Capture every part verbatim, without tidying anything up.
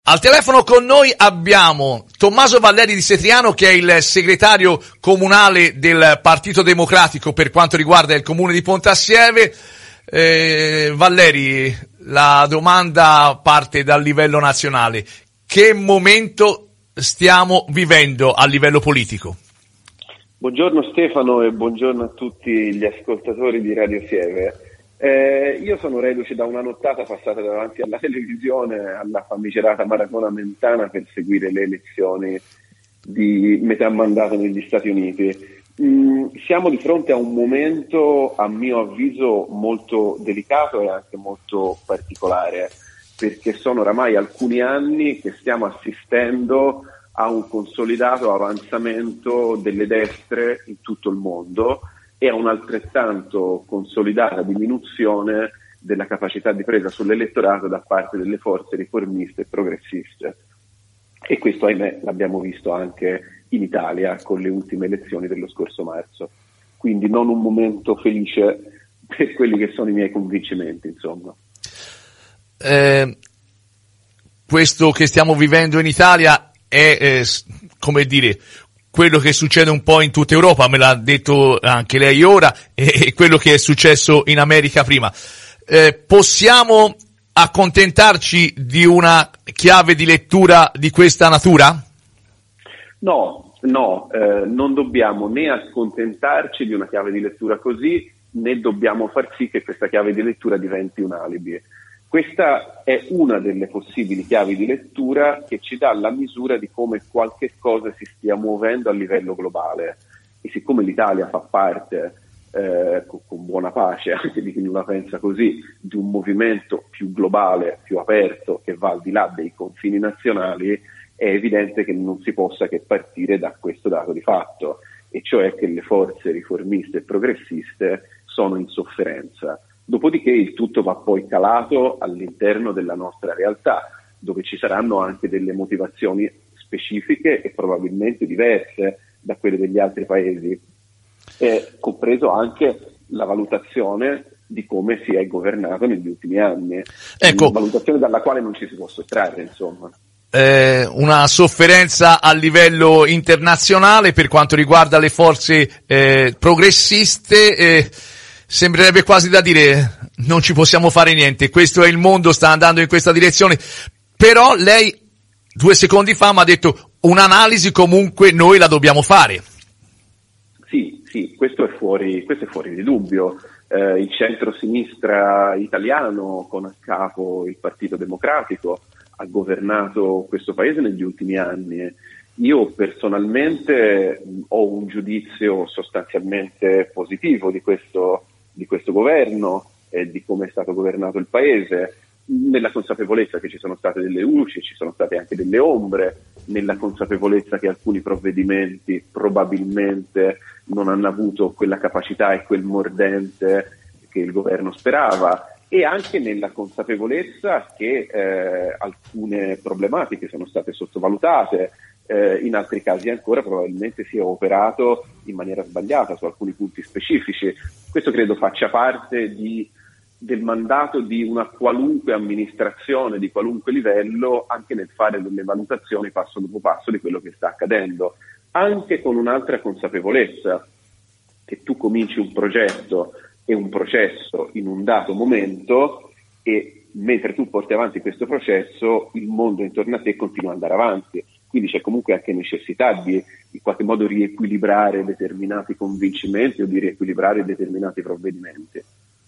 Al telefono con noi abbiamo Tommaso Valleri di Setriano, che è il segretario comunale del Partito Democratico per quanto riguarda il comune di Pontassieve. Eh, Valleri, la domanda parte dal livello nazionale. Che momento stiamo vivendo a livello politico? Buongiorno Stefano e buongiorno a tutti gli ascoltatori di Radio Sieve. Eh, io sono reduce da una nottata passata davanti alla televisione, alla famigerata maratona mentana per seguire le elezioni di metà mandato negli Stati Uniti. Mm, siamo di fronte a un momento, a mio avviso, molto delicato e anche molto particolare, perché sono oramai alcuni anni che stiamo assistendo a un consolidato avanzamento delle destre in tutto il mondo e a un'altrettanto consolidata diminuzione della capacità di presa sull'elettorato da parte delle forze riformiste e progressiste. E questo, ahimè, l'abbiamo visto anche in Italia con le ultime elezioni dello scorso marzo. Quindi non un momento felice per quelli che sono i miei convincimenti, insomma. Eh, questo che stiamo vivendo in Italia è, eh, come dire, quello che succede un po' in tutta Europa, me l'ha detto anche lei ora, e quello che è successo in America prima. Eh, possiamo accontentarci di una chiave di lettura di questa natura? No, no, eh, non dobbiamo né accontentarci di una chiave di lettura così, né dobbiamo far sì che questa chiave di lettura diventi un alibi. Questa è una delle possibili chiavi di lettura che ci dà la misura di come qualche cosa si stia muovendo a livello globale. E siccome l'Italia fa parte, eh, con, con buona pace anche di chi non la pensa così, di un movimento più globale, più aperto, che va al di là dei confini nazionali, è evidente che non si possa che partire da questo dato di fatto, e cioè che le forze riformiste e progressiste sono in sofferenza. Dopodiché il tutto va poi calato all'interno della nostra realtà, dove ci saranno anche delle motivazioni specifiche e probabilmente diverse da quelle degli altri paesi, e compreso anche la valutazione di come si è governato negli ultimi anni, ecco, una valutazione dalla quale non ci si può sottrarre, insomma. Eh, una sofferenza a livello internazionale per quanto riguarda le forze eh, progressiste. Eh, Sembrerebbe quasi da dire non ci possiamo fare niente, questo è il mondo, sta andando in questa direzione. Però lei due secondi fa mi ha detto un'analisi comunque noi la dobbiamo fare. Sì, sì, questo è fuori, questo è fuori di dubbio. Eh, il centro-sinistra italiano, con a capo il Partito Democratico, ha governato questo paese negli ultimi anni. Io personalmente ho un giudizio sostanzialmente positivo di questo di questo governo e di come è stato governato il paese, nella consapevolezza che ci sono state delle luci, ci sono state anche delle ombre, nella consapevolezza che alcuni provvedimenti probabilmente non hanno avuto quella capacità e quel mordente che il governo sperava, e anche nella consapevolezza che eh, alcune problematiche sono state sottovalutate. Eh, in altri casi ancora probabilmente si è operato in maniera sbagliata su alcuni punti specifici. Questo credo faccia parte di, del mandato di una qualunque amministrazione, di qualunque livello, anche nel fare delle valutazioni passo dopo passo di quello che sta accadendo, anche con un'altra consapevolezza, che tu cominci un progetto e un processo in un dato momento e mentre tu porti avanti questo processo il mondo intorno a te continua ad andare avanti. Quindi c'è comunque anche necessità di in qualche modo riequilibrare determinati convincimenti o di riequilibrare determinati provvedimenti.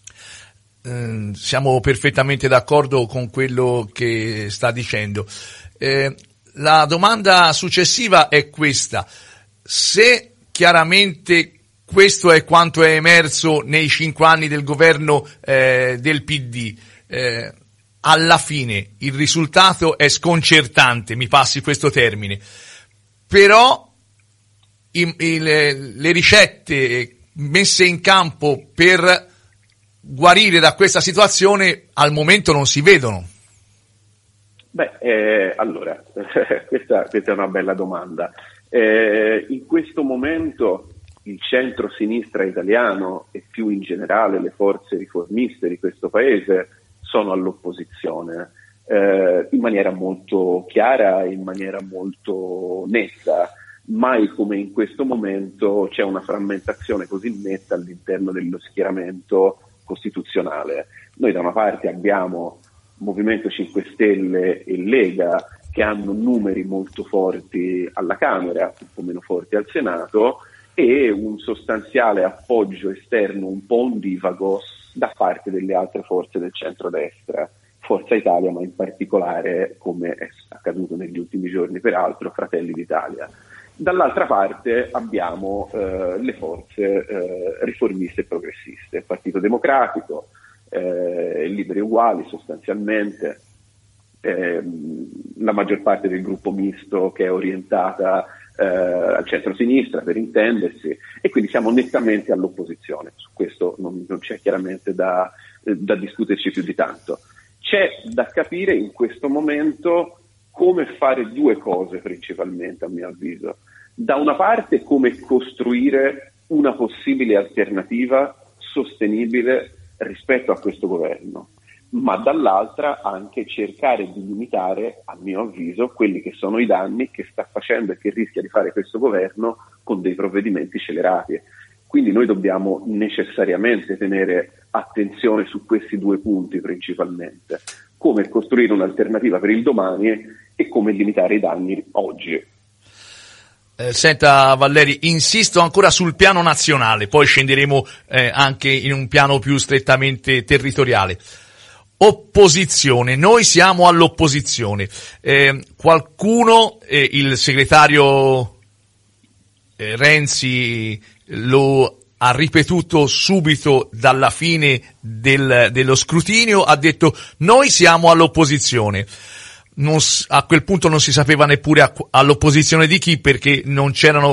Eh, siamo perfettamente d'accordo con quello che sta dicendo. Eh, la domanda successiva è questa: se chiaramente questo è quanto è emerso nei cinque anni del governo eh, del P D, eh, alla fine il risultato è sconcertante, mi passi questo termine, però i, i, le, le ricette messe in campo per guarire da questa situazione al momento non si vedono. Beh, eh, allora, questa, questa è una bella domanda. Eh, in questo momento il centro-sinistra italiano e più in generale le forze riformiste di questo paese sono all'opposizione. eh, in maniera molto chiara, in maniera molto netta. Mai come in questo momento c'è una frammentazione così netta all'interno dello schieramento costituzionale. Noi da una parte abbiamo Movimento cinque Stelle e Lega, che hanno numeri molto forti alla Camera, un po' meno forti al Senato, e un sostanziale appoggio esterno un po' ondivago da parte delle altre forze del centrodestra, Forza Italia, ma in particolare, come è accaduto negli ultimi giorni peraltro, Fratelli d'Italia. Dall'altra parte abbiamo eh, le forze eh, riformiste e progressiste, il Partito Democratico, eh, Liberi e Uguali sostanzialmente, eh, la maggior parte del gruppo misto che è orientata eh, al centro-sinistra, per intendersi, e quindi siamo nettamente all'opposizione. Su questo non, non c'è chiaramente da, eh, da discuterci più di tanto. C'è da capire in questo momento come fare due cose principalmente, a mio avviso. Da una parte come costruire una possibile alternativa sostenibile rispetto a questo governo, ma dall'altra anche cercare di limitare, a mio avviso, quelli che sono i danni che sta facendo e che rischia di fare questo governo con dei provvedimenti scellerati. Quindi noi dobbiamo necessariamente tenere attenzione su questi due punti principalmente: come costruire un'alternativa per il domani e come limitare i danni oggi. Eh, senta Valleri, insisto ancora sul piano nazionale, poi scenderemo eh, anche in un piano più strettamente territoriale. Opposizione, noi siamo all'opposizione. Eh, qualcuno, eh, il segretario eh, Renzi lo ha ripetuto subito dalla fine del, dello scrutinio, ha detto noi siamo all'opposizione. Non, a quel punto non si sapeva neppure a, all'opposizione di chi, perché non c'erano.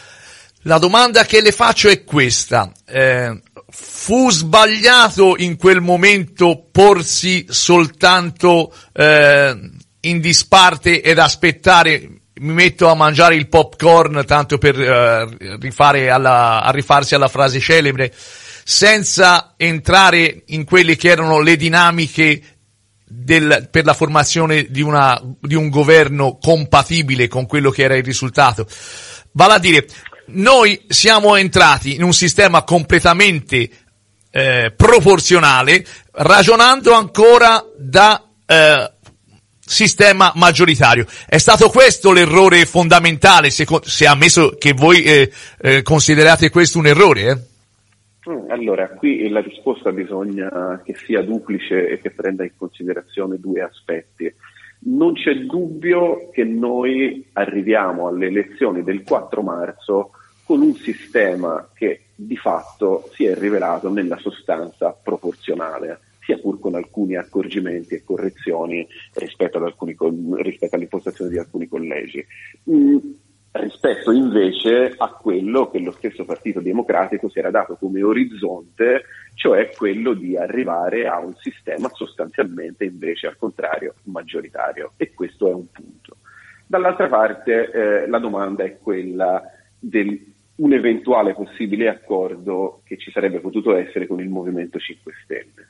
La domanda che le faccio è questa: eh, fu sbagliato in quel momento porsi soltanto eh, in disparte ed aspettare, mi metto a mangiare il popcorn tanto per eh, rifare alla, a rifarsi alla frase celebre, senza entrare in quelle che erano le dinamiche Del, per la formazione di una di un governo compatibile con quello che era il risultato? Vale a dire, noi siamo entrati in un sistema completamente eh, proporzionale, ragionando ancora da eh, sistema maggioritario. È stato questo l'errore fondamentale, se, se ammesso che voi eh, eh, considerate questo un errore, eh? Allora, qui la risposta bisogna che sia duplice e che prenda in considerazione due aspetti. Non c'è dubbio che noi arriviamo alle elezioni del quattro marzo con un sistema che di fatto si è rivelato nella sostanza proporzionale, sia pur con alcuni accorgimenti e correzioni rispetto ad alcuni, rispetto all'impostazione di alcuni collegi. Mm. Rispetto invece a quello che lo stesso Partito Democratico si era dato come orizzonte, cioè quello di arrivare a un sistema sostanzialmente invece al contrario maggioritario, e questo è un punto. Dall'altra parte eh, la domanda è quella di un eventuale possibile accordo che ci sarebbe potuto essere con il Movimento cinque Stelle.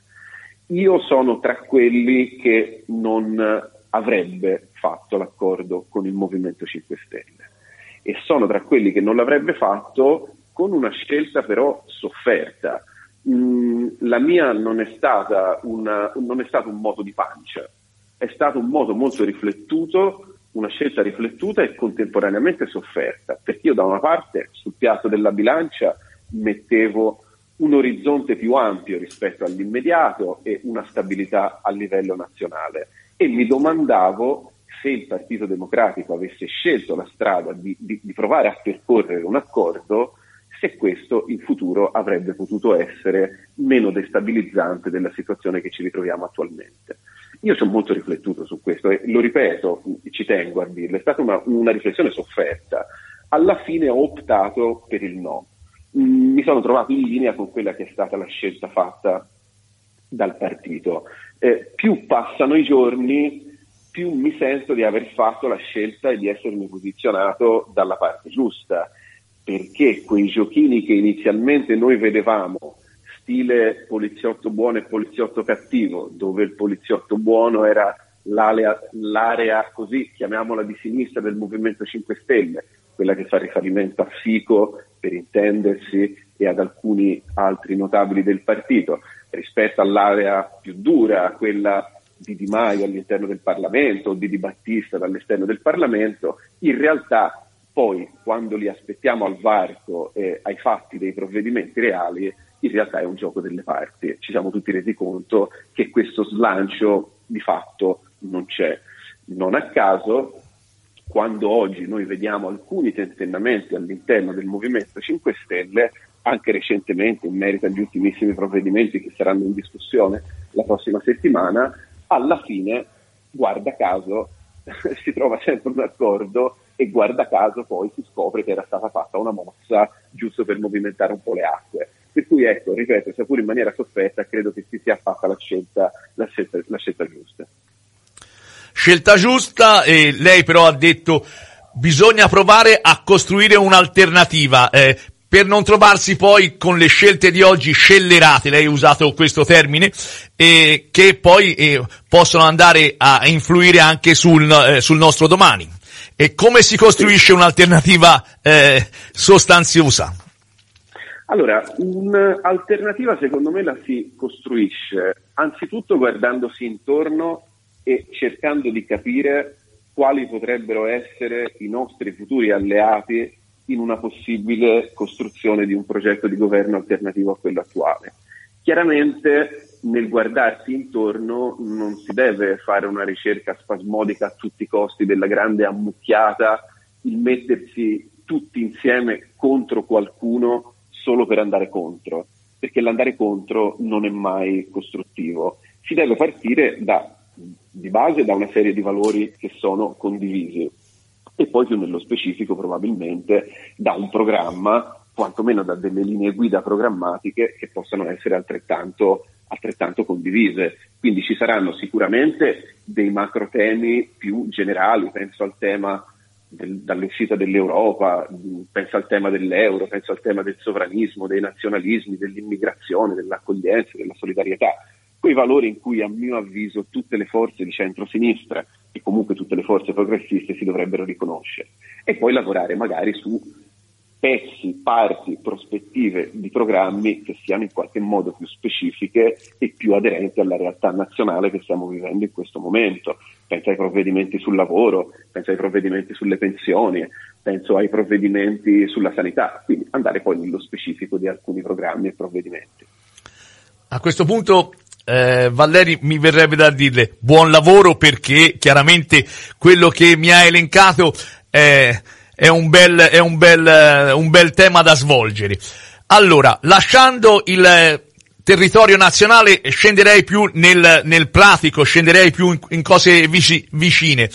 Io sono tra quelli che non avrebbe fatto l'accordo con il Movimento cinque Stelle. E sono tra quelli che non l'avrebbe fatto con una scelta però sofferta. Mm, la mia non è stata una, non è stato un moto di pancia, è stato un moto molto riflettuto, una scelta riflettuta e contemporaneamente sofferta, perché io da una parte sul piatto della bilancia mettevo un orizzonte più ampio rispetto all'immediato e una stabilità a livello nazionale, e mi domandavo se il Partito Democratico avesse scelto la strada di, di, di provare a percorrere un accordo, se questo in futuro avrebbe potuto essere meno destabilizzante della situazione che ci ritroviamo attualmente. Io ci ho molto riflettuto su questo e lo ripeto, ci tengo a dirlo, è stata una, una riflessione sofferta. Alla fine ho optato per il no. Mi sono trovato in linea con quella che è stata la scelta fatta dal partito. Eh, più passano i giorni, più mi sento di aver fatto la scelta e di essermi posizionato dalla parte giusta, perché quei giochini che inizialmente noi vedevamo, stile poliziotto buono e poliziotto cattivo, dove il poliziotto buono era l'area, l'area così, chiamiamola di sinistra, del Movimento cinque Stelle, quella che fa riferimento a Fico, per intendersi, e ad alcuni altri notabili del partito, rispetto all'area più dura, quella di Di Maio all'interno del Parlamento o di Di Battista dall'esterno del Parlamento. In realtà poi, quando li aspettiamo al varco e ai fatti dei provvedimenti reali, in realtà è un gioco delle parti. Ci siamo tutti resi conto che questo slancio di fatto non c'è. Non a caso, quando oggi noi vediamo alcuni tentennamenti all'interno del Movimento cinque Stelle, anche recentemente in merito agli ultimissimi provvedimenti che saranno in discussione la prossima settimana, alla fine, guarda caso, si trova sempre un accordo e guarda caso poi si scopre che era stata fatta una mossa giusto per movimentare un po' le acque. Per cui ecco, ripeto, sia pure in maniera sofferta, credo che si sia fatta la scelta, la scelta, la scelta giusta. Scelta giusta, e lei però ha detto bisogna provare a costruire un'alternativa, eh, per non trovarsi poi con le scelte di oggi scellerate, lei ha usato questo termine, eh, che poi eh, possono andare a influire anche sul, eh, sul nostro domani. E come si costruisce un'alternativa eh, sostanziosa? Allora, un'alternativa secondo me la si costruisce anzitutto guardandosi intorno e cercando di capire quali potrebbero essere i nostri futuri alleati in una possibile costruzione di un progetto di governo alternativo a quello attuale. Chiaramente nel guardarsi intorno non si deve fare una ricerca spasmodica a tutti i costi della grande ammucchiata, il mettersi tutti insieme contro qualcuno solo per andare contro, perché l'andare contro non è mai costruttivo. Si deve partire da, di base da una serie di valori che sono condivisi e poi più nello specifico probabilmente da un programma, quantomeno da delle linee guida programmatiche che possano essere altrettanto, altrettanto condivise. Quindi ci saranno sicuramente dei macro temi più generali, penso al tema del, dall'uscita dell'Europa, penso al tema dell'euro, penso al tema del sovranismo, dei nazionalismi, dell'immigrazione, dell'accoglienza, della solidarietà, quei valori in cui a mio avviso tutte le forze di centrosinistra e comunque tutte le forze progressiste si dovrebbero riconoscere, e poi lavorare magari su pezzi, parti, prospettive di programmi che siano in qualche modo più specifiche e più aderenti alla realtà nazionale che stiamo vivendo in questo momento. Penso ai provvedimenti sul lavoro, penso ai provvedimenti sulle pensioni, penso ai provvedimenti sulla sanità, quindi andare poi nello specifico di alcuni programmi e provvedimenti. A questo punto Eh, Valleri, mi verrebbe da dirle buon lavoro, perché chiaramente quello che mi ha elencato è, è un bel, è un bel, un bel tema da svolgere. Allora, lasciando il territorio nazionale, scenderei più nel, nel pratico, scenderei più in, in cose vici, vicine.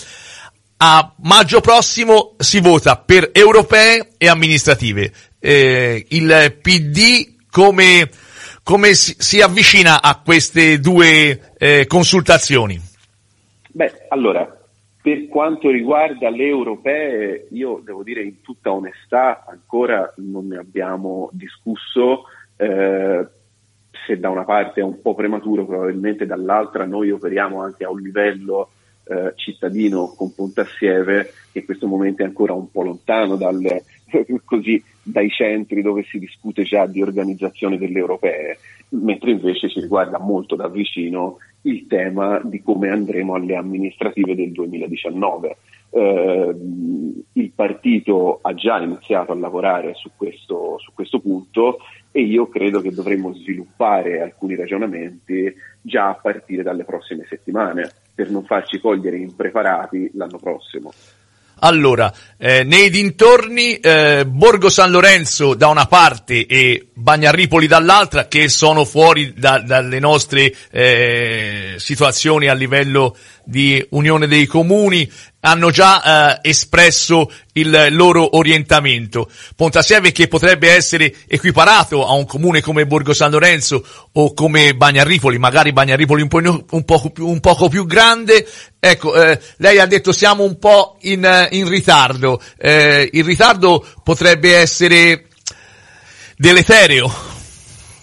A maggio prossimo si vota per europee e amministrative. Eh, il P D come Come si, si avvicina a queste due eh, consultazioni? Beh, allora, per quanto riguarda le europee, io devo dire in tutta onestà, ancora non ne abbiamo discusso, eh, se da una parte è un po' prematuro, probabilmente dall'altra noi operiamo anche a un livello eh, cittadino con Pontassieve, che in questo momento è ancora un po' lontano dalle, così, dai centri dove si discute già di organizzazione delle europee, mentre invece ci riguarda molto da vicino il tema di come andremo alle amministrative del duemiladiciannove. Eh, il partito ha già iniziato a lavorare su questo, su questo punto, e io credo che dovremmo sviluppare alcuni ragionamenti già a partire dalle prossime settimane, per non farci cogliere impreparati l'anno prossimo. Allora, eh, nei dintorni eh, Borgo San Lorenzo da una parte e Bagnarripoli dall'altra, che sono fuori da, dalle nostre eh, situazioni a livello di Unione dei Comuni, hanno già eh, espresso il loro orientamento. Pontassieve, che potrebbe essere equiparato a un comune come Borgo San Lorenzo o come Bagnarripoli, magari Bagnarripoli un, po', un, poco, più, un poco più grande. Ecco, eh, lei ha detto siamo un po' in, in ritardo. Eh, il ritardo potrebbe essere deletereo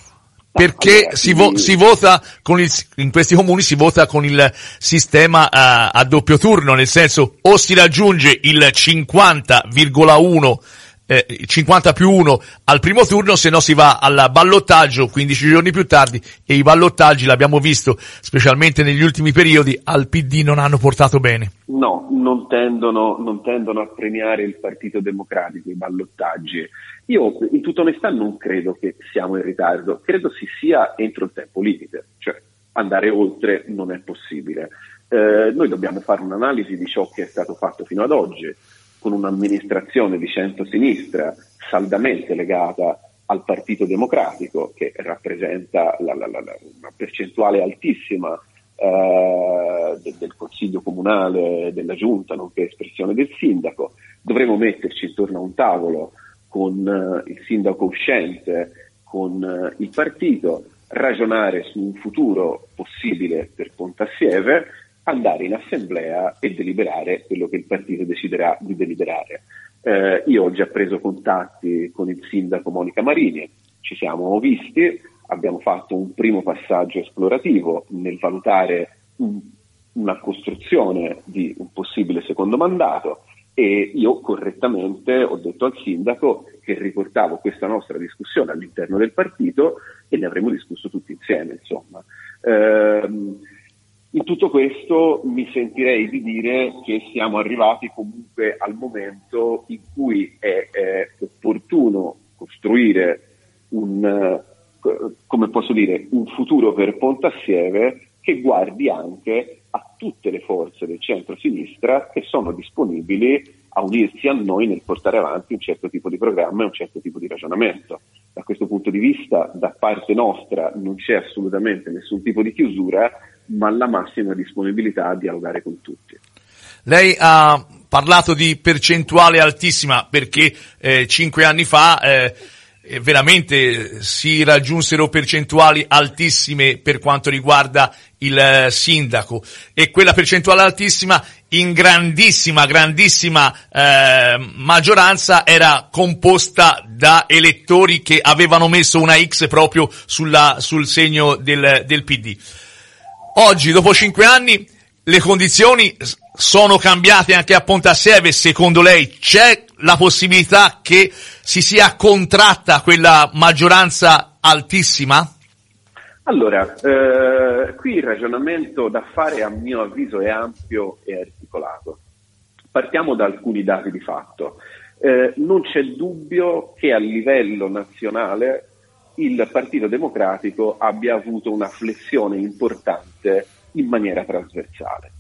Perché allora, si, vo- si vota con il, in questi comuni si vota con il sistema a, a doppio turno, nel senso o si raggiunge il cinquanta virgola uno, eh, cinquanta più uno al primo turno, se no si va al ballottaggio quindici giorni più tardi, e i ballottaggi, l'abbiamo visto specialmente negli ultimi periodi, al P D non hanno portato bene. No, non tendono, non tendono a premiare il Partito Democratico, i ballottaggi. Io, in tutta onestà, non credo che siamo in ritardo, credo si sia entro il tempo limite, cioè andare oltre non è possibile. Eh, noi dobbiamo fare un'analisi di ciò che è stato fatto fino ad oggi, con un'amministrazione di centrosinistra saldamente legata al Partito Democratico, che rappresenta la, la, la, una percentuale altissima eh, del, del Consiglio Comunale, della Giunta, nonché espressione del sindaco. Dovremo metterci intorno a un tavolo con uh, il sindaco uscente, con uh, il partito, ragionare su un futuro possibile per Pontassieve, andare in assemblea e deliberare quello che il partito deciderà di deliberare. Eh, io ho già preso contatti con il sindaco Monica Marini, ci siamo visti, abbiamo fatto un primo passaggio esplorativo nel valutare un, una costruzione di un possibile secondo mandato, e io correttamente ho detto al sindaco che riportavo questa nostra discussione all'interno del partito e ne avremmo discusso tutti insieme, insomma. Ehm, in tutto questo mi sentirei di dire che siamo arrivati comunque al momento in cui è, è opportuno costruire un, come posso dire, un futuro per Pontassieve che guardi anche a tutte le forze del centro-sinistra che sono disponibili a unirsi a noi nel portare avanti un certo tipo di programma e un certo tipo di ragionamento. Da questo punto di vista, da parte nostra non c'è assolutamente nessun tipo di chiusura, ma la massima disponibilità a dialogare con tutti. Lei ha parlato di percentuale altissima perché eh, cinque anni fa eh, veramente si raggiunsero percentuali altissime per quanto riguarda il eh, sindaco, e quella percentuale altissima in grandissima, grandissima eh, maggioranza era composta da elettori che avevano messo una X proprio sulla, sul segno del, del P D. Oggi, dopo cinque anni, le condizioni sono cambiate anche a Pontassieve. Secondo lei c'è la possibilità che si sia contratta quella maggioranza altissima? Allora, eh, qui il ragionamento da fare a mio avviso è ampio e articolato. Partiamo da alcuni dati di fatto. Eh, non c'è dubbio che a livello nazionale il Partito Democratico abbia avuto una flessione importante in maniera trasversale.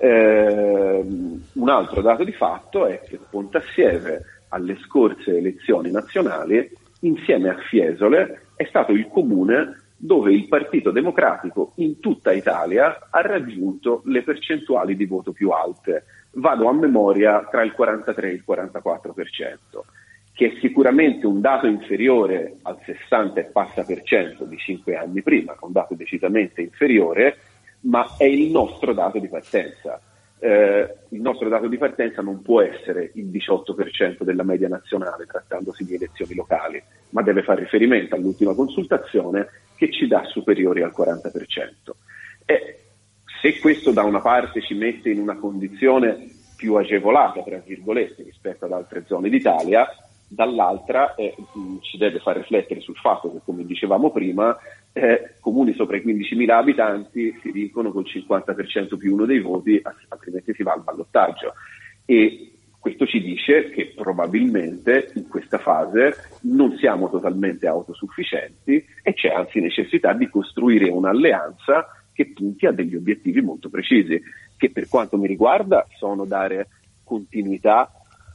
Eh, un altro dato di fatto è che Pontassieve alle scorse elezioni nazionali, insieme a Fiesole, è stato il comune dove il Partito Democratico in tutta Italia ha raggiunto le percentuali di voto più alte. Vado a memoria tra il quarantatré e il quarantaquattro per cento, che è sicuramente un dato inferiore al sessanta e passa per cento di cinque anni prima, un dato decisamente inferiore, ma è il nostro dato di partenza. Eh, il nostro dato di partenza non può essere il diciotto per cento della media nazionale trattandosi di elezioni locali, ma deve fare riferimento all'ultima consultazione che ci dà superiori al quaranta per cento. E se questo da una parte ci mette in una condizione più agevolata, tra virgolette, rispetto ad altre zone d'Italia, dall'altra eh, ci deve far riflettere sul fatto che, come dicevamo prima, eh, comuni sopra i quindicimila abitanti si vincono col cinquanta per cento più uno dei voti, altrimenti si va al ballottaggio. E questo ci dice che probabilmente in questa fase non siamo totalmente autosufficienti e c'è anzi necessità di costruire un'alleanza che punti a degli obiettivi molto precisi, che per quanto mi riguarda sono dare continuità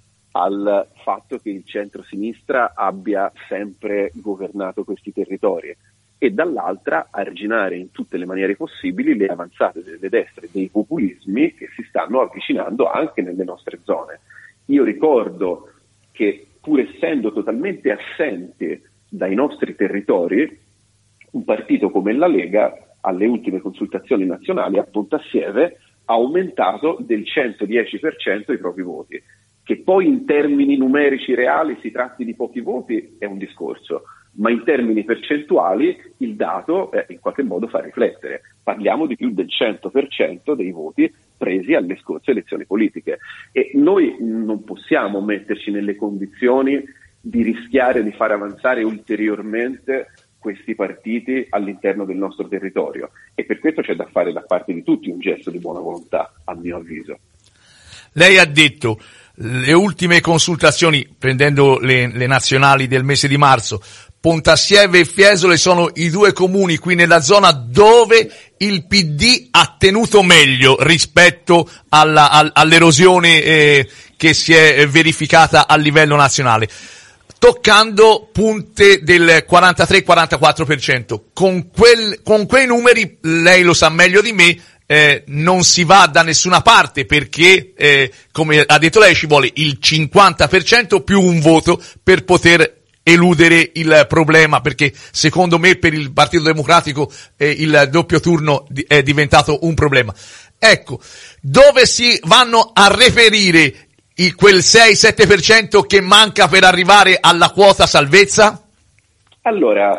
al fatto che il centro-sinistra abbia sempre governato questi territori e dall'altra arginare in tutte le maniere possibili le avanzate delle destre, dei populismi che si stanno avvicinando anche nelle nostre zone. Io ricordo che pur essendo totalmente assenti dai nostri territori, un partito come la Lega alle ultime consultazioni nazionali a Pontassieve ha aumentato del centodieci per cento i propri voti. Che poi in termini numerici reali si tratti di pochi voti è un discorso, ma in termini percentuali il dato eh, in qualche modo fa riflettere. Parliamo di più del cento per cento dei voti presi alle scorse elezioni politiche e noi non possiamo metterci nelle condizioni di rischiare di far avanzare ulteriormente questi partiti all'interno del nostro territorio e per questo c'è da fare da parte di tutti un gesto di buona volontà, a mio avviso. Lei ha detto le ultime consultazioni, prendendo le, le nazionali del mese di marzo, Pontassieve e Fiesole sono i due comuni qui nella zona dove il P D ha tenuto meglio rispetto alla, all, all'erosione eh, che si è verificata a livello nazionale, toccando punte del quarantatré quarantaquattro per cento. Con, quel, con quei numeri, lei lo sa meglio di me, Eh, non si va da nessuna parte perché, eh, come ha detto lei, ci vuole il cinquanta per cento più un voto per poter eludere il problema, perché secondo me per il Partito Democratico eh, il doppio turno di- è diventato un problema. Ecco, dove si vanno a reperire il, quel sei sette per cento che manca per arrivare alla quota salvezza? Allora,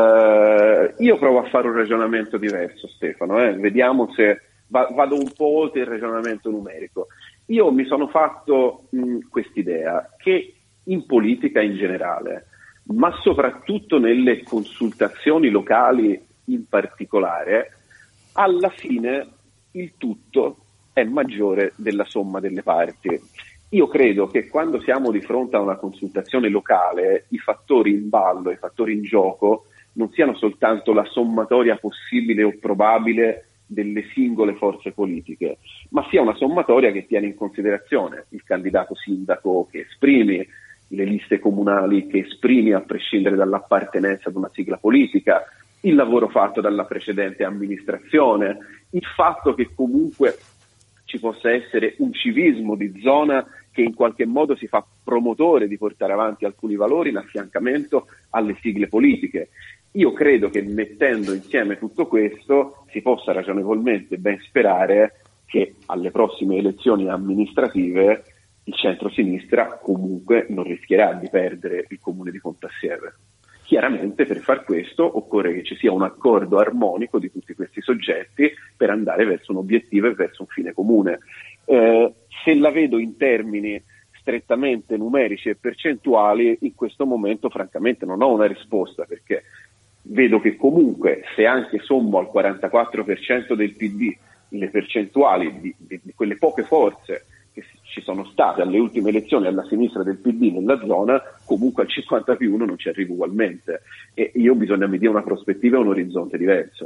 eh, io provo a fare un ragionamento diverso, Stefano, eh. Vediamo se va, vado un po' oltre il ragionamento numerico. Io mi sono fatto mh, quest'idea che in politica in generale, ma soprattutto nelle consultazioni locali in particolare, alla fine il tutto è maggiore della somma delle parti. Io credo che quando siamo di fronte a una consultazione locale, i fattori in ballo, i fattori in gioco, non siano soltanto la sommatoria possibile o probabile delle singole forze politiche, ma sia una sommatoria che tiene in considerazione il candidato sindaco che esprimi, le liste comunali che esprimi a prescindere dall'appartenenza ad una sigla politica, il lavoro fatto dalla precedente amministrazione, il fatto che comunque ci possa essere un civismo di zona che in qualche modo si fa promotore di portare avanti alcuni valori in affiancamento alle sigle politiche. Io credo che mettendo insieme tutto questo si possa ragionevolmente ben sperare che alle prossime elezioni amministrative il centro-sinistra comunque non rischierà di perdere il comune di Pontassieve. Chiaramente per far questo occorre che ci sia un accordo armonico di tutti questi soggetti per andare verso un obiettivo e verso un fine comune. Eh, se la vedo in termini strettamente numerici e percentuali, in questo momento francamente non ho una risposta, perché vedo che comunque se anche sommo al quarantaquattro per cento del P D le percentuali di, di, di quelle poche forze che ci sono state alle ultime elezioni alla sinistra del P D nella zona, comunque al cinquanta più uno non ci arrivo ugualmente e io bisogna mi dia una prospettiva e un orizzonte diverso.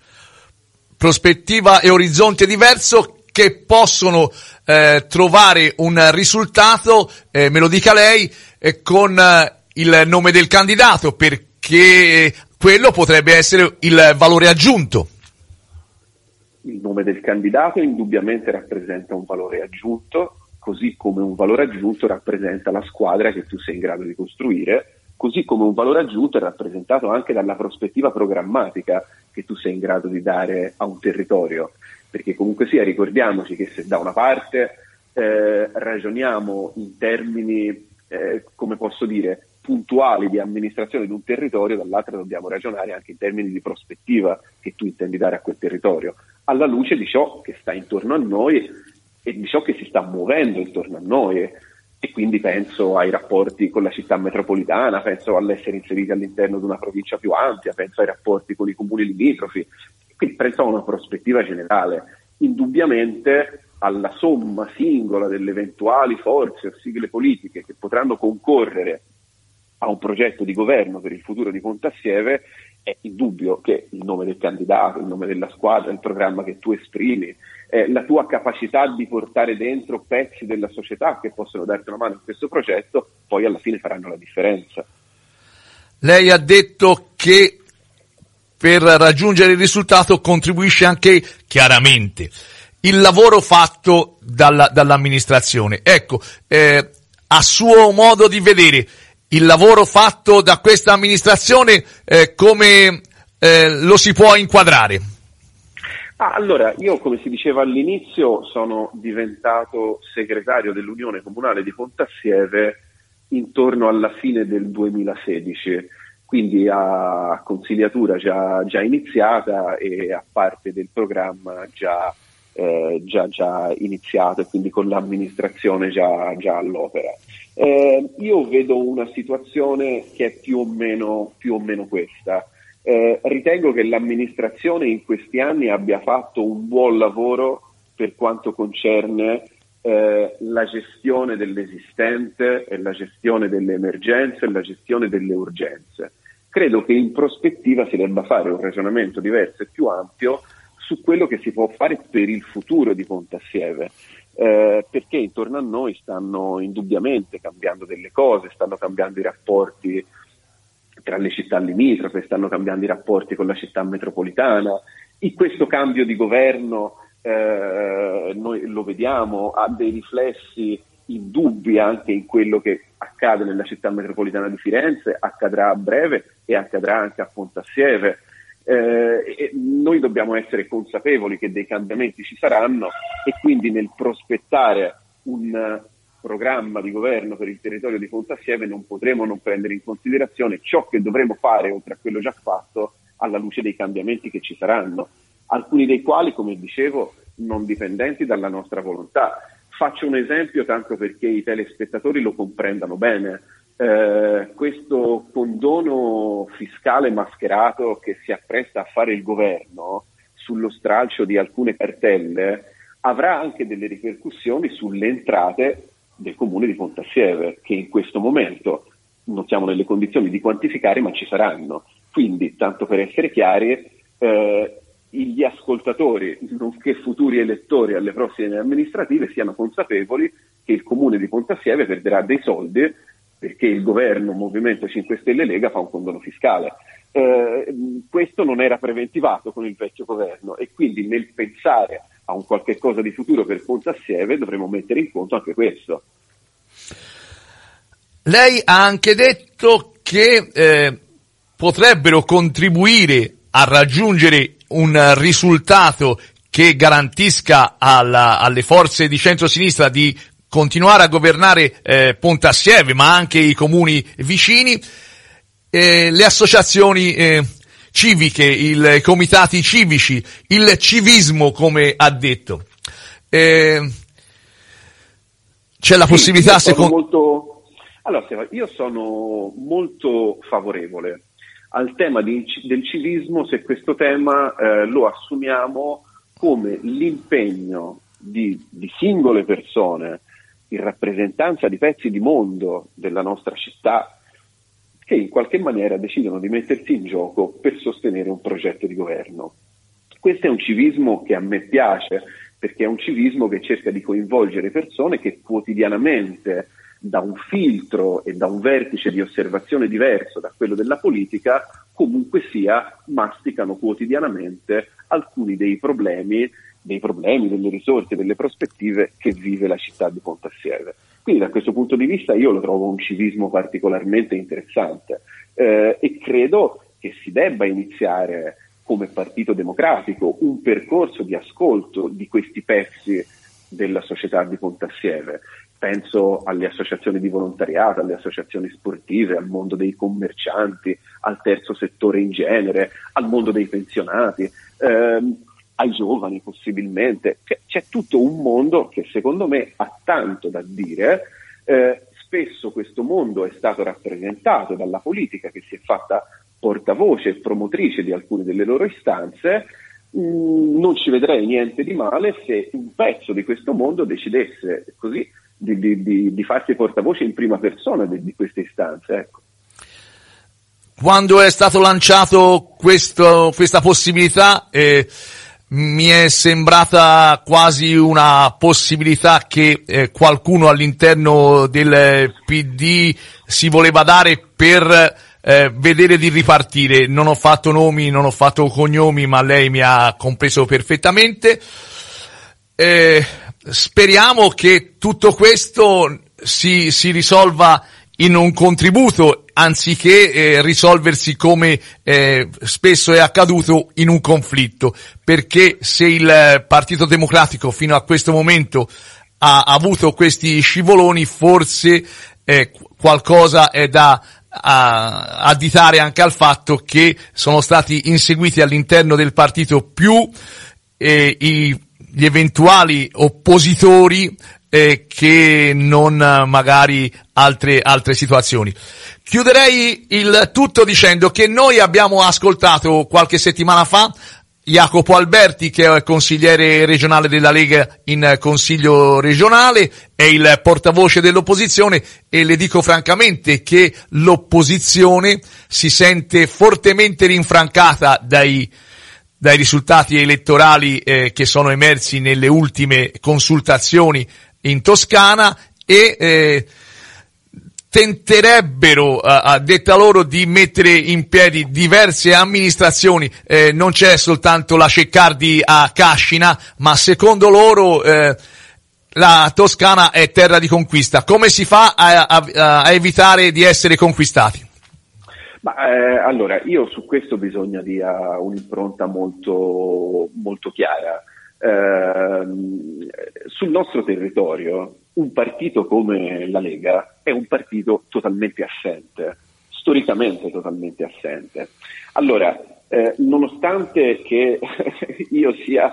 Prospettiva e orizzonte diverso che possono eh, trovare un risultato, eh, me lo dica lei, eh, con eh, il nome del candidato, perché quello potrebbe essere il valore aggiunto. Il nome del candidato indubbiamente rappresenta un valore aggiunto, così come un valore aggiunto rappresenta la squadra che tu sei in grado di costruire, così come un valore aggiunto è rappresentato anche dalla prospettiva programmatica che tu sei in grado di dare a un territorio. Perché comunque sia, ricordiamoci che se da una parte eh, ragioniamo in termini, eh, come posso dire, puntuali di amministrazione di un territorio, dall'altra dobbiamo ragionare anche in termini di prospettiva che tu intendi dare a quel territorio, alla luce di ciò che sta intorno a noi e di ciò che si sta muovendo intorno a noi. E quindi penso ai rapporti con la città metropolitana, penso all'essere inseriti all'interno di una provincia più ampia, penso ai rapporti con i comuni limitrofi. Quindi penso a una prospettiva generale. Indubbiamente alla somma singola delle eventuali forze o sigle politiche che potranno concorrere a un progetto di governo per il futuro di Pontassieve, è indubbio che il nome del candidato, il nome della squadra, il programma che tu esprimi, eh, la tua capacità di portare dentro pezzi della società che possono darti una mano in questo progetto, poi alla fine faranno la differenza. Lei ha detto che per raggiungere il risultato contribuisce anche chiaramente il lavoro fatto dalla, dall'amministrazione. Ecco, eh, a suo modo di vedere, il lavoro fatto da questa amministrazione eh, come eh, lo si può inquadrare? Ah, allora, io come si diceva all'inizio sono diventato segretario dell'Unione Comunale di Pontassieve intorno alla fine del duemilasedici. quindi a consigliatura già, già iniziata e a parte del programma già, eh, già, già iniziato, e quindi con l'amministrazione già, già all'opera. Eh, io vedo una situazione che è più o meno, più o meno questa. Eh, ritengo che l'amministrazione in questi anni abbia fatto un buon lavoro per quanto concerne eh, la gestione dell'esistente e la gestione delle emergenze e la gestione delle urgenze. Credo che in prospettiva si debba fare un ragionamento diverso e più ampio su quello che si può fare per il futuro di Pontassieve, eh, perché intorno a noi stanno indubbiamente cambiando delle cose, stanno cambiando i rapporti tra le città limitrofe, stanno cambiando i rapporti con la città metropolitana. In questo cambio di governo eh, noi lo vediamo, ha dei riflessi indubbi anche in quello che accade nella città metropolitana di Firenze, accadrà a breve e accadrà anche a Pontassieve. Eh, e noi dobbiamo essere consapevoli che dei cambiamenti ci saranno, e quindi nel prospettare un programma di governo per il territorio di Pontassieve non potremo non prendere in considerazione ciò che dovremo fare oltre a quello già fatto, alla luce dei cambiamenti che ci saranno, alcuni dei quali, come dicevo, non dipendenti dalla nostra volontà. Faccio un esempio tanto perché i telespettatori lo comprendano bene. Eh, questo condono fiscale mascherato che si appresta a fare il governo sullo stralcio di alcune cartelle avrà anche delle ripercussioni sulle entrate del comune di Pontassieve, che in questo momento non siamo nelle condizioni di quantificare, ma ci saranno. Quindi, tanto per essere chiari, eh, gli ascoltatori, nonché futuri elettori alle prossime amministrative, siano consapevoli che il comune di Pontassieve perderà dei soldi perché il governo Movimento cinque Stelle Lega fa un condono fiscale. Eh, questo non era preventivato con il vecchio governo, e quindi nel pensare a un qualche cosa di futuro per Pontassieve dovremo mettere in conto anche questo. Lei ha anche detto che eh, potrebbero contribuire a raggiungere un risultato che garantisca alla, alle forze di centrosinistra di continuare a governare eh, Pontassieve, ma anche i comuni vicini, eh, le associazioni eh, civiche, il, i comitati civici, il civismo, come ha detto. Eh, c'è la sì, possibilità, io sono secondo... molto... Allora, io sono molto favorevole al tema di, del civismo se questo tema eh, lo assumiamo come l'impegno di, di singole persone in rappresentanza di pezzi di mondo della nostra città, che in qualche maniera decidono di mettersi in gioco per sostenere un progetto di governo. Questo è un civismo che a me piace, perché è un civismo che cerca di coinvolgere persone che quotidianamente, da un filtro e da un vertice di osservazione diverso da quello della politica, comunque sia, masticano quotidianamente alcuni dei problemi, dei problemi, delle risorse, delle prospettive che vive la città di Pontassieve. Quindi da questo punto di vista io lo trovo un civismo particolarmente interessante, eh, e credo che si debba iniziare come Partito Democratico un percorso di ascolto di questi pezzi della società di Pontassieve. Penso alle associazioni di volontariato, alle associazioni sportive, al mondo dei commercianti, al terzo settore in genere, al mondo dei pensionati, ehm, ai giovani possibilmente. C'è, c'è tutto un mondo che secondo me ha tanto da dire. Eh, spesso questo mondo è stato rappresentato dalla politica, che si è fatta portavoce e promotrice di alcune delle loro istanze. Mm, non ci vedrei niente di male se un pezzo di questo mondo decidesse così Di, di, di, di farsi portavoce in prima persona di, di queste istanze, ecco. Quando è stato lanciato questo, questa possibilità, eh, mi è sembrata quasi una possibilità che eh, qualcuno all'interno del P D si voleva dare per eh, vedere di ripartire. Non ho fatto nomi, non ho fatto cognomi, ma lei mi ha compreso perfettamente. Eh, Speriamo che tutto questo si, si risolva in un contributo, anziché eh, risolversi come eh, spesso è accaduto in un conflitto, perché se il Partito Democratico fino a questo momento ha avuto questi scivoloni, forse eh, qualcosa è da a, additare anche al fatto che sono stati inseguiti all'interno del partito più eh, i, gli eventuali oppositori eh, che non eh, magari altre, altre situazioni. Chiuderei il tutto dicendo che noi abbiamo ascoltato qualche settimana fa Jacopo Alberti, che è consigliere regionale della Lega in Consiglio regionale, è il portavoce dell'opposizione, e le dico francamente che l'opposizione si sente fortemente rinfrancata dai, dai risultati elettorali eh, che sono emersi nelle ultime consultazioni in Toscana, e eh, tenterebbero, a detta loro, di mettere in piedi diverse amministrazioni. Eh, non c'è soltanto la Ceccardi a Cascina, ma secondo loro eh, la Toscana è terra di conquista. Come si fa a, a, a evitare di essere conquistati? Ma, eh, allora, io su questo bisogna dia un'impronta molto, molto chiara. Eh, sul nostro territorio un partito come la Lega è un partito totalmente assente, storicamente totalmente assente. Allora, eh, nonostante che io sia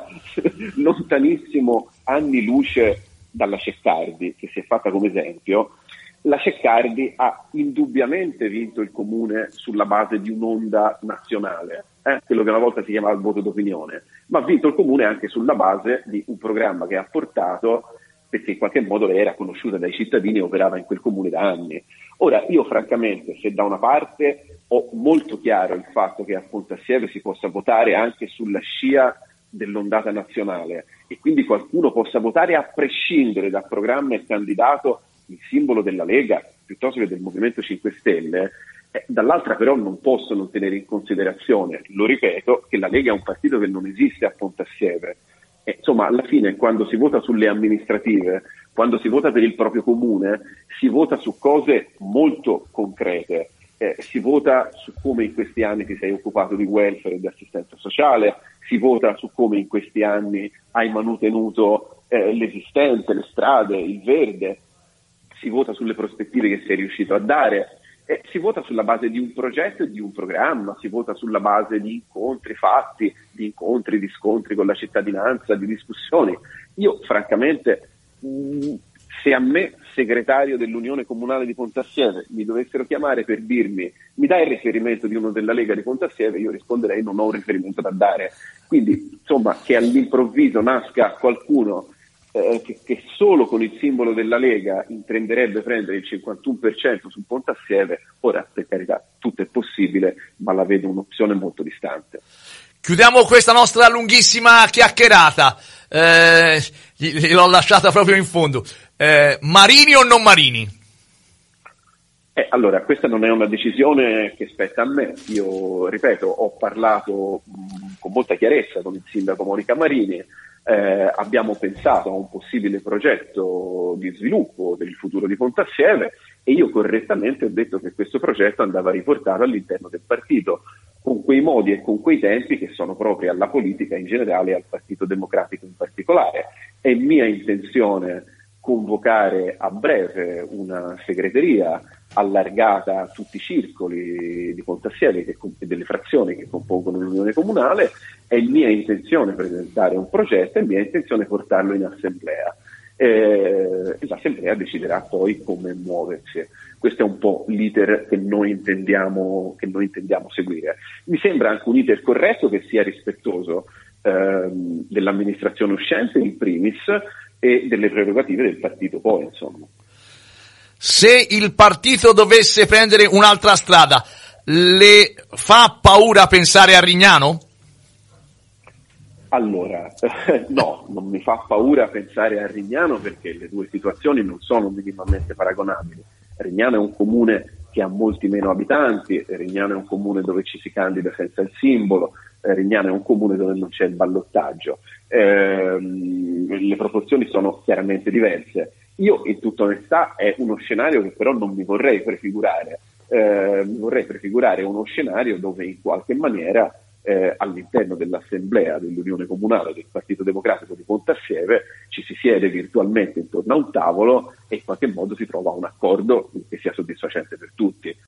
lontanissimo anni luce dalla Ceccardi, che si è fatta come esempio, la Ceccardi ha indubbiamente vinto il comune sulla base di un'onda nazionale, eh, quello che una volta si chiamava il voto d'opinione, ma ha vinto il comune anche sulla base di un programma che ha portato, perché in qualche modo lei era conosciuta dai cittadini e operava in quel comune da anni. Ora, io francamente, se da una parte ho molto chiaro il fatto che a Pontassieve si possa votare anche sulla scia dell'ondata nazionale, e quindi qualcuno possa votare a prescindere dal programma e candidato il simbolo della Lega piuttosto che del Movimento cinque Stelle, eh, dall'altra però non posso non tenere in considerazione, lo ripeto, che la Lega è un partito che non esiste a Pontassieve. Eh, insomma, alla fine, quando si vota sulle amministrative, quando si vota per il proprio comune, si vota su cose molto concrete. Eh, si vota su come in questi anni ti sei occupato di welfare e di assistenza sociale, si vota su come in questi anni hai manutenuto eh, l'esistente, le strade, il verde, si vota sulle prospettive che sei riuscito a dare. Eh, si vota sulla base di un progetto e di un programma, si vota sulla base di incontri fatti, di incontri, di scontri con la cittadinanza, di discussioni. Io francamente, mh, se a me, segretario dell'Unione Comunale di Pontassieve, mi dovessero chiamare per dirmi mi dai il riferimento di uno della Lega di Pontassieve, io risponderei non ho un riferimento da dare. Quindi insomma, che all'improvviso nasca qualcuno Eh, che, che solo con il simbolo della Lega intenderebbe prendere il cinquantuno per cento su Pontassieve, ora per carità tutto è possibile, ma la vedo un'opzione molto distante. Chiudiamo questa nostra lunghissima chiacchierata, eh, l'ho lasciata proprio in fondo. Eh, Marini o non Marini? Eh, allora, questa non è una decisione che spetta a me. Io, ripeto, ho parlato mh, con molta chiarezza con il sindaco Monica Marini. Eh, abbiamo pensato a un possibile progetto di sviluppo per il futuro di Pontassieve, e io correttamente ho detto che questo progetto andava riportato all'interno del partito, con quei modi e con quei tempi che sono propri alla politica in generale e al Partito Democratico in particolare. È mia intenzione convocare a breve una segreteria allargata a tutti i circoli di Pontassieve e delle frazioni che compongono l'Unione Comunale. È mia intenzione presentare un progetto, è mia intenzione portarlo in assemblea. Eh, l'assemblea deciderà poi come muoversi. Questo è un po' l'iter che noi intendiamo, che noi intendiamo seguire. Mi sembra anche un iter corretto, che sia rispettoso ehm, dell'amministrazione uscente in primis e delle prerogative del partito poi, insomma. Se il partito dovesse prendere un'altra strada, le fa paura pensare a Rignano? Allora, eh, no, non mi fa paura pensare a Rignano, perché le due situazioni non sono minimamente paragonabili. Rignano è un comune che ha molti meno abitanti, Rignano è un comune dove ci si candida senza il simbolo, Rignano è un comune dove non c'è il ballottaggio. Eh, le proporzioni sono chiaramente diverse. Io, in tutta onestà, è uno scenario che però non mi vorrei prefigurare. Eh, mi vorrei prefigurare uno scenario dove in qualche maniera eh, all'interno dell'assemblea dell'Unione Comunale del Partito Democratico di Pontassieve ci si siede virtualmente intorno a un tavolo e in qualche modo si trova un accordo che sia soddisfacente per tutti.